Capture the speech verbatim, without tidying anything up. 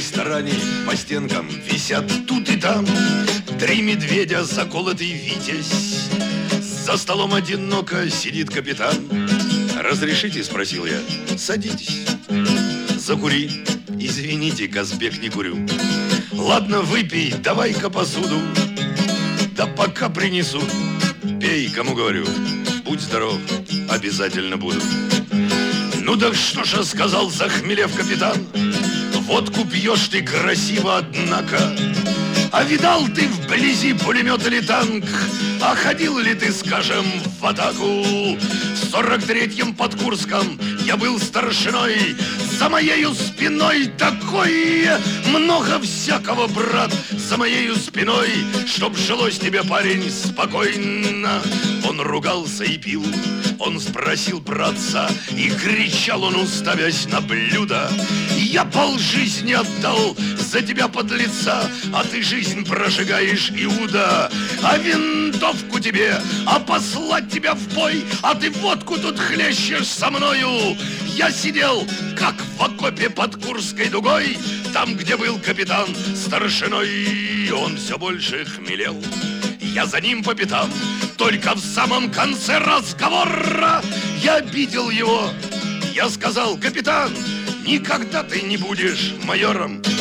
ресторане по стенкам висят тут и там три медведя, заколотый витязь. За столом одиноко сидит капитан. «Разрешите?» – спросил я. «Садитесь». «Закури». «Извините, Казбек, не курю». «Ладно, выпей, давай-ка посуду». «Да пока принесу». «Пей, кому говорю». «Будь здоров, обязательно буду». «Ну так что ж», сказал, захмелев капитан, «водку пьешь ты красиво, однако. А видал ты вблизи пулемет или танк? А ходил ли ты, скажем, в атаку? В сорок третьем под Курском я был старшиной. За моею спиной такое много всякого, брат, за моею спиной, чтоб жилось тебе, парень, спокойно». Он ругался и пил. Он спросил братца, и кричал он, уставясь на блюдо: «Я полжизни отдал за тебя, подлеца, а ты жизнь прожигаешь, Иуда. А винтовку тебе, а послать тебя в бой, а ты водку тут хлещешь со мною». Я сидел, как в окопе под Курской дугой, там, где был капитан старшиной, и он все больше хмелел. Я за ним по пятам. Только в самом конце разговора я обидел его. Я сказал: «Капитан, никогда ты не будешь майором».